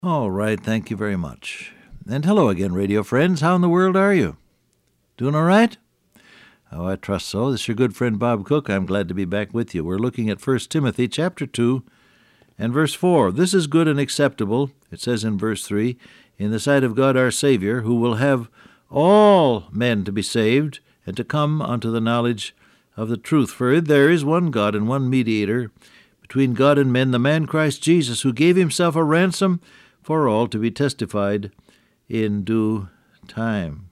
All right, thank you very much. And hello again, radio friends. How in the world are you? Doing all right? Oh, I trust so. This is your good friend Bob Cook. I'm glad to be back with you. We're looking at 1 Timothy chapter 2 and verse 4. This is good and acceptable, it says in verse 3, in the sight of God our Savior, who will have all men to be saved and to come unto the knowledge of the truth. For there is one God and one mediator between God and men, the man Christ Jesus, who gave himself a ransom for all, to be testified in due time.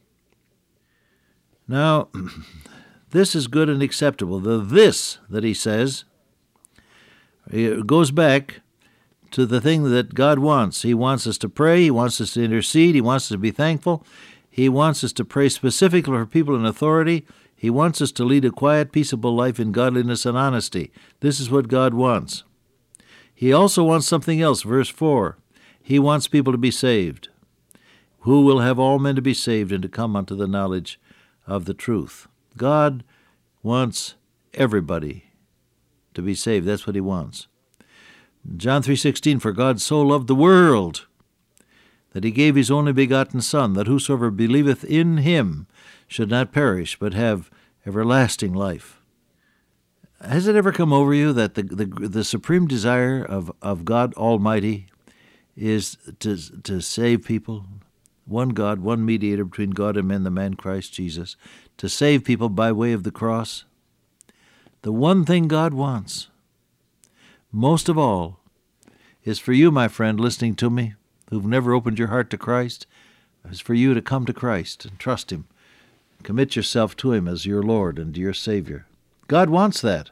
Now, this is good and acceptable. The this that he says, it goes back to the thing that God wants. He wants us to pray. He wants us to intercede. He wants us to be thankful. He wants us to pray specifically for people in authority. He wants us to lead a quiet, peaceable life in godliness and honesty. This is what God wants. He also wants something else. Verse 4. He wants people to be saved, who will have all men to be saved and to come unto the knowledge of the truth. God wants everybody to be saved. That's what he wants. John 3:16, for God so loved the world that he gave his only begotten Son, that whosoever believeth in him should not perish, but have everlasting life. Has it ever come over you that the supreme desire of God Almighty is to save people? One God, one mediator between God and men, the man Christ Jesus, to save people by way of the cross. The one thing God wants, most of all, is for you, my friend, listening to me, who've never opened your heart to Christ, is for you to come to Christ and trust him. Commit yourself to him as your Lord and your Savior. God wants that.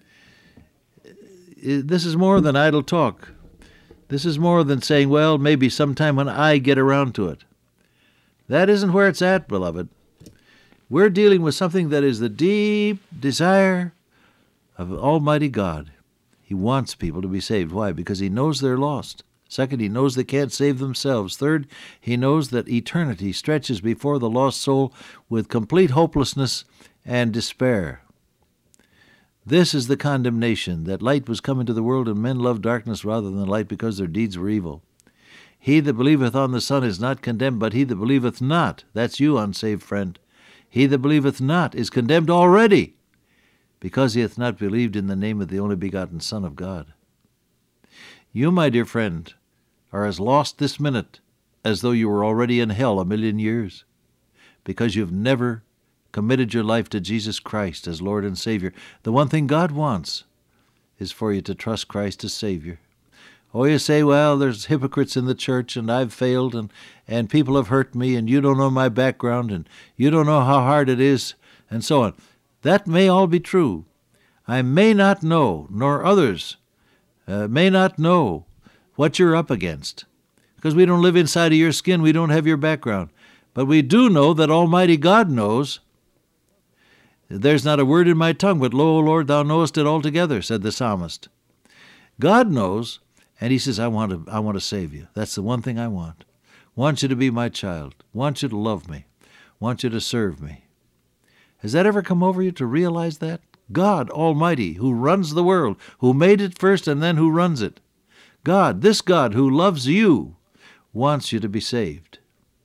This is more than idle talk. This is more than saying, well, maybe sometime when I get around to it. That isn't where it's at, beloved. We're dealing with something that is the deep desire of Almighty God. He wants people to be saved. Why? Because he knows they're lost. Second, he knows they can't save themselves. Third, he knows that eternity stretches before the lost soul with complete hopelessness and despair. This is the condemnation, that light was come into the world, and men loved darkness rather than light, because their deeds were evil. He that believeth on the Son is not condemned, but he that believeth not, that's you, unsaved friend, he that believeth not is condemned already, because he hath not believed in the name of the only begotten Son of God. You, my dear friend, are as lost this minute as though you were already in hell 1,000,000 years, because you've never committed your life to Jesus Christ as Lord and Savior. The one thing God wants is for you to trust Christ as Savior. Oh, you say, well, there's hypocrites in the church, and I've failed, and people have hurt me, and you don't know my background, and you don't know how hard it is, and so on. That may all be true. I may not know, nor others may not know what you're up against, because we don't live inside of your skin. We don't have your background. But we do know that Almighty God knows. There's not a word in my tongue, but lo, O Lord, thou knowest it altogether, said the psalmist. God knows, and he says, I want to save you. That's the one thing I want. Want you to be my child. Want you to love me. Want you to serve me. Has that ever come over you to realize that? God Almighty, who runs the world, who made it first and then who runs it. God, this God who loves you, wants you to be saved.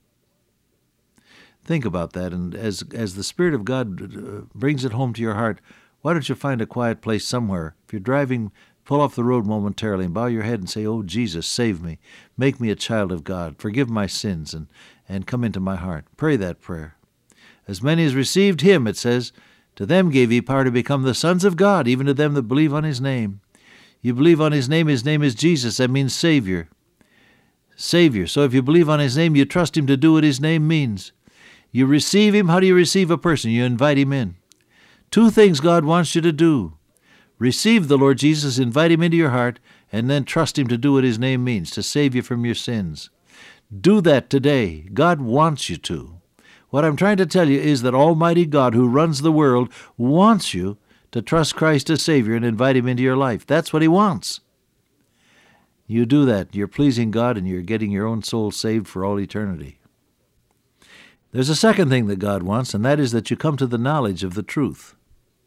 Think about that, and as the Spirit of God brings it home to your heart, why don't you find a quiet place somewhere? If you're driving, pull off the road momentarily and bow your head and say, oh, Jesus, save me. Make me a child of God. Forgive my sins and come into my heart. Pray that prayer. As many as received him, it says, to them gave he power to become the sons of God, even to them that believe on his name. You believe on his name is Jesus. That means Savior. Savior. So if you believe on his name, you trust him to do what his name means. You receive him. How do you receive a person? You invite him in. Two things God wants you to do. Receive the Lord Jesus, invite him into your heart, and then trust him to do what his name means, to save you from your sins. Do that today. God wants you to. What I'm trying to tell you is that Almighty God, who runs the world, wants you to trust Christ as Savior and invite him into your life. That's what he wants. You do that, you're pleasing God, and you're getting your own soul saved for all eternity. There's a second thing that God wants, and that is that you come to the knowledge of the truth.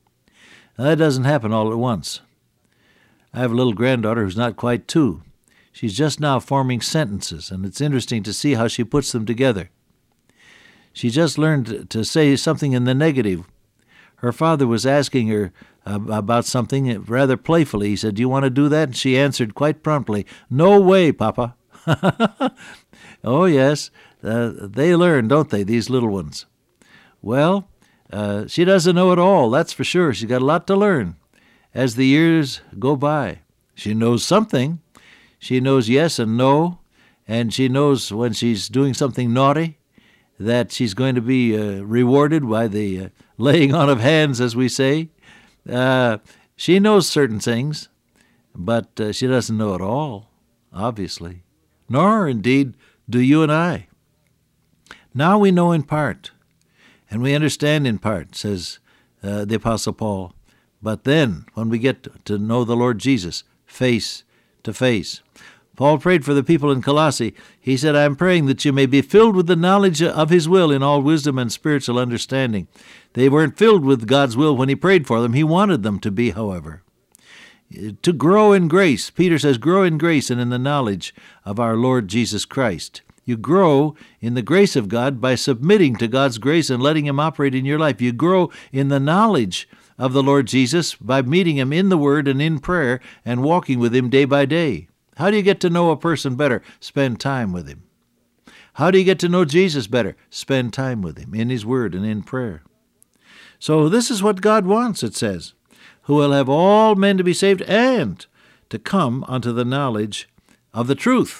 Now, that doesn't happen all at once. I have a little granddaughter who's not quite 2. She's just now forming sentences, and it's interesting to see how she puts them together. She just learned to say something in the negative. Her father was asking her about something rather playfully. He said, "Do you want to do that?" And she answered quite promptly, "No way, Papa." Oh, yes, they learn, don't they, these little ones? Well, she doesn't know it all, that's for sure. She's got a lot to learn as the years go by. She knows something. She knows yes and no, and she knows when she's doing something naughty that she's going to be rewarded by the laying on of hands, as we say. She knows certain things, but she doesn't know it all, obviously. Nor, indeed, do you and I. Now we know in part, and we understand in part, says the Apostle Paul. But then, when we get to know the Lord Jesus face to face, Paul prayed for the people in Colossae. He said, "I'm praying that you may be filled with the knowledge of His will in all wisdom and spiritual understanding." They weren't filled with God's will when He prayed for them. He wanted them to be, however. To grow in grace, Peter says, grow in grace and in the knowledge of our Lord Jesus Christ. You grow in the grace of God by submitting to God's grace and letting Him operate in your life. You grow in the knowledge of the Lord Jesus by meeting Him in the Word and in prayer and walking with Him day by day. How do you get to know a person better? Spend time with him. How do you get to know Jesus better? Spend time with Him in His Word and in prayer. So this is what God wants, it says, who will have all men to be saved and to come unto the knowledge of the truth.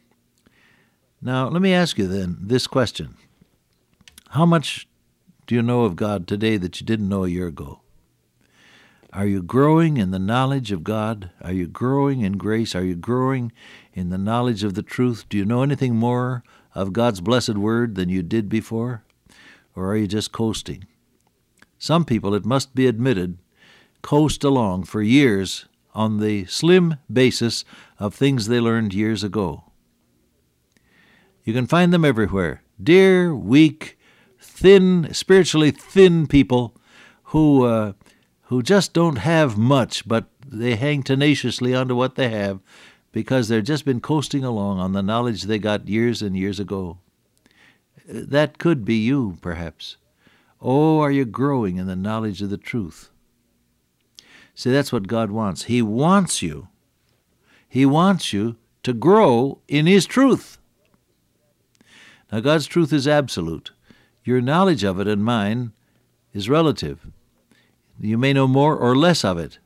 Now, let me ask you then this question. How much do you know of God today that you didn't know a year ago? Are you growing in the knowledge of God? Are you growing in grace? Are you growing in the knowledge of the truth? Do you know anything more of God's blessed Word than you did before? Or are you just coasting? Some people, it must be admitted, coast along for years on the slim basis of things they learned years ago. You can find them everywhere. Dear, weak, thin, spiritually thin people who just don't have much, but they hang tenaciously onto what they have because they've just been coasting along on the knowledge they got years and years ago. That could be you, perhaps. Oh, are you growing in the knowledge of the truth? See, that's what God wants. He wants you. He wants you to grow in His truth. Now, God's truth is absolute. Your knowledge of it and mine is relative. You may know more or less of it,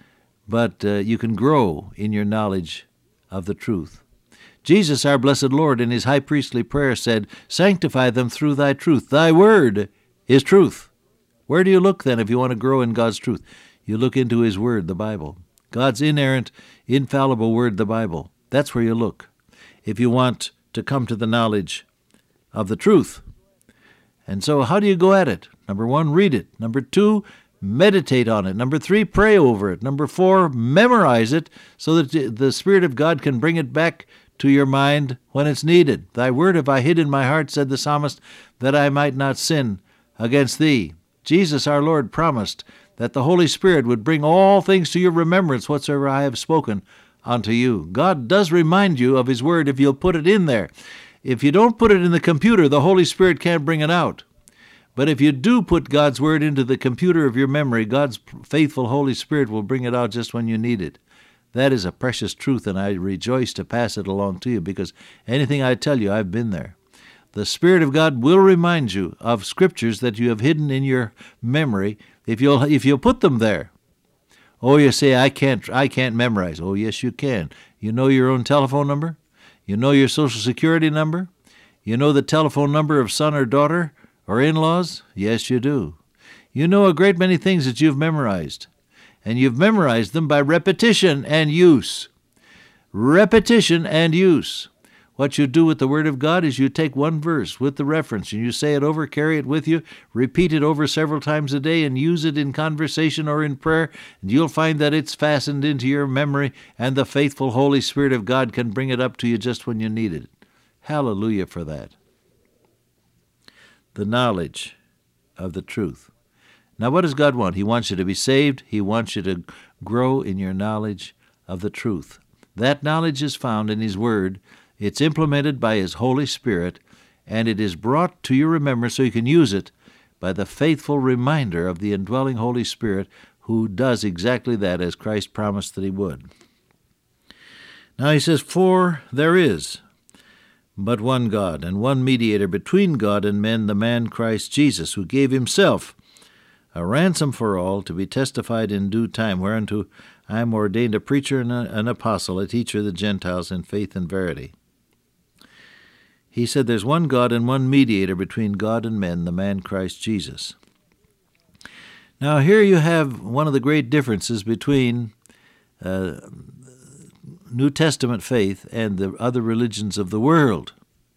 but you can grow in your knowledge of the truth. Jesus, our blessed Lord, in His high priestly prayer said, "Sanctify them through Thy truth. Thy word is truth." Where do you look then if you want to grow in God's truth? You look into His Word, the Bible. God's inerrant, infallible Word, the Bible. That's where you look if you want to come to the knowledge of the truth. And so how do you go at it? Number 1, read it. Number 2, meditate on it. Number 3, pray over it. Number 4, memorize it so that the Spirit of God can bring it back to your mind when it's needed. Thy word have I hid in my heart, said the psalmist, that I might not sin against Thee. Jesus our Lord promised that the Holy Spirit would bring all things to your remembrance whatsoever I have spoken unto you. God does remind you of His Word if you'll put it in there. If you don't put it in the computer, the Holy Spirit can't bring it out. But if you do put God's Word into the computer of your memory, God's faithful Holy Spirit will bring it out just when you need it. That is a precious truth, and I rejoice to pass it along to you, because anything I tell you, I've been there. The Spirit of God will remind you of scriptures that you have hidden in your memory if you'll put them there. Oh, you say, I can't memorize. Oh, yes, you can. You know your own telephone number? You know your Social Security number? You know the telephone number of son or daughter or in-laws? Yes, you do. You know a great many things that you've memorized, and you've memorized them by repetition and use. Repetition and use. What you do with the Word of God is you take one verse with the reference and you say it over, carry it with you, repeat it over several times a day, and use it in conversation or in prayer, and you'll find that it's fastened into your memory, and the faithful Holy Spirit of God can bring it up to you just when you need it. Hallelujah for that. The knowledge of the truth. Now, what does God want? He wants you to be saved. He wants you to grow in your knowledge of the truth. That knowledge is found in His Word. It's implemented by His Holy Spirit, and it is brought to your remembrance so you can use it by the faithful reminder of the indwelling Holy Spirit, who does exactly that as Christ promised that He would. Now he says, "For there is but one God, and one mediator between God and men, the man Christ Jesus, who gave Himself a ransom for all, to be testified in due time, whereunto I am ordained a preacher and an apostle, a teacher of the Gentiles in faith and verity." He said there's one God and one mediator between God and men, the man Christ Jesus. Now here you have one of the great differences between New Testament faith and the other religions of the world.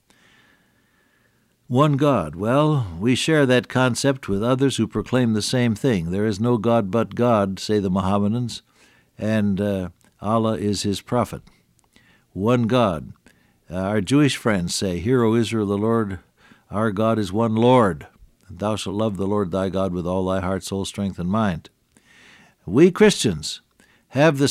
One God. Well, we share that concept with others who proclaim the same thing. There is no God but God, say the Mohammedans, and Allah is His prophet. One God. Our Jewish friends say, "Hear, O Israel, the Lord our God is one Lord. Thou shalt love the Lord thy God with all thy heart, soul, strength, and mind." We Christians have the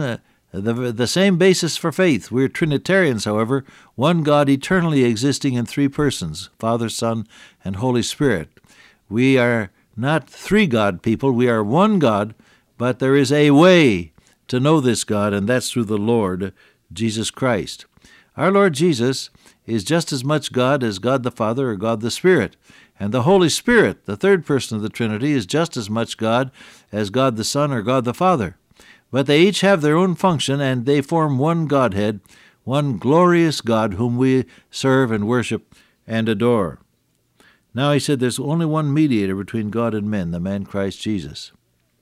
same basis for faith. We're Trinitarians, however, one God eternally existing in three persons, Father, Son, and Holy Spirit. We are not three God people. We are one God, but there is a way to know this God, and that's through the Lord Jesus Christ. Our Lord Jesus is just as much God as God the Father or God the Spirit. And the Holy Spirit, the third person of the Trinity, is just as much God as God the Son or God the Father. But they each have their own function, and they form one Godhead, one glorious God whom we serve and worship and adore. Now he said there's only one mediator between God and men, the man Christ Jesus.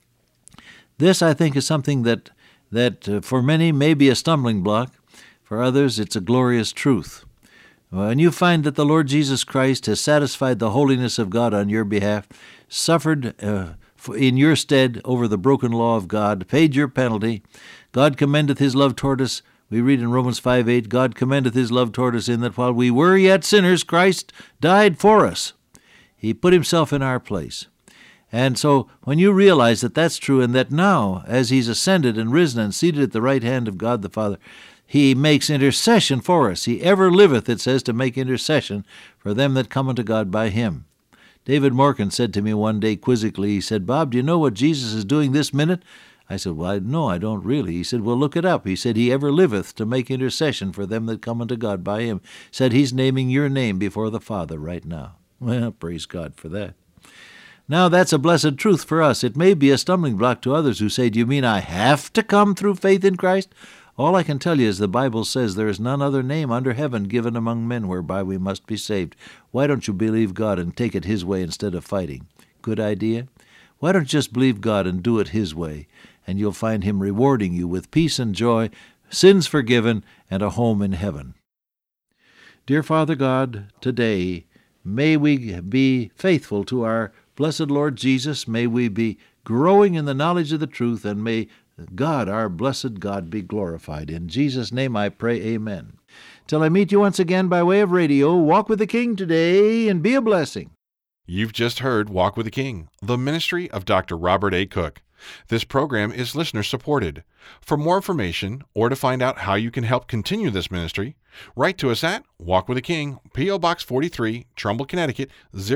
This, I think, is something that for many may be a stumbling block. For others, it's a glorious truth. When you find that the Lord Jesus Christ has satisfied the holiness of God on your behalf, suffered in your stead over the broken law of God, paid your penalty, God commendeth His love toward us. We read in Romans 5:8, God commendeth His love toward us in that while we were yet sinners, Christ died for us. He put Himself in our place. And so when you realize that that's true, and that now, as He's ascended and risen and seated at the right hand of God the Father, He makes intercession for us. He ever liveth, it says, to make intercession for them that come unto God by Him. David Morgan said to me one day quizzically, he said, "Bob, do you know what Jesus is doing this minute?" I said, "Well, no, I don't really." He said, "Well, look it up." He said, "He ever liveth to make intercession for them that come unto God by Him." He said, He's naming your name before the Father right now. Well, praise God for that. Now, that's a blessed truth for us. It may be a stumbling block to others who say, "Do you mean I have to come through faith in Christ?" All I can tell you is the Bible says there is none other name under heaven given among men whereby we must be saved. Why don't you believe God and take it His way instead of fighting? Good idea? Why don't you just believe God and do it His way, and you'll find Him rewarding you with peace and joy, sins forgiven, and a home in heaven. Dear Father God, today may we be faithful to our blessed Lord Jesus. May we be growing in the knowledge of the truth, and may God, our blessed God, be glorified. In Jesus' name I pray, amen. Till I meet you once again by way of radio, walk with the King today and be a blessing. You've just heard Walk with the King, the ministry of Dr. Robert A. Cook. This program is listener-supported. For more information or to find out how you can help continue this ministry, write to us at Walk with the King, P.O. Box 43, Trumbull, Connecticut,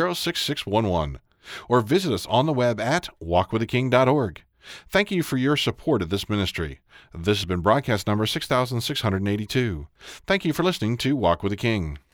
06611, or visit us on the web at walkwiththeking.org. Thank you for your support of this ministry. This has been broadcast number 6682. Thank you for listening to Walk with the King.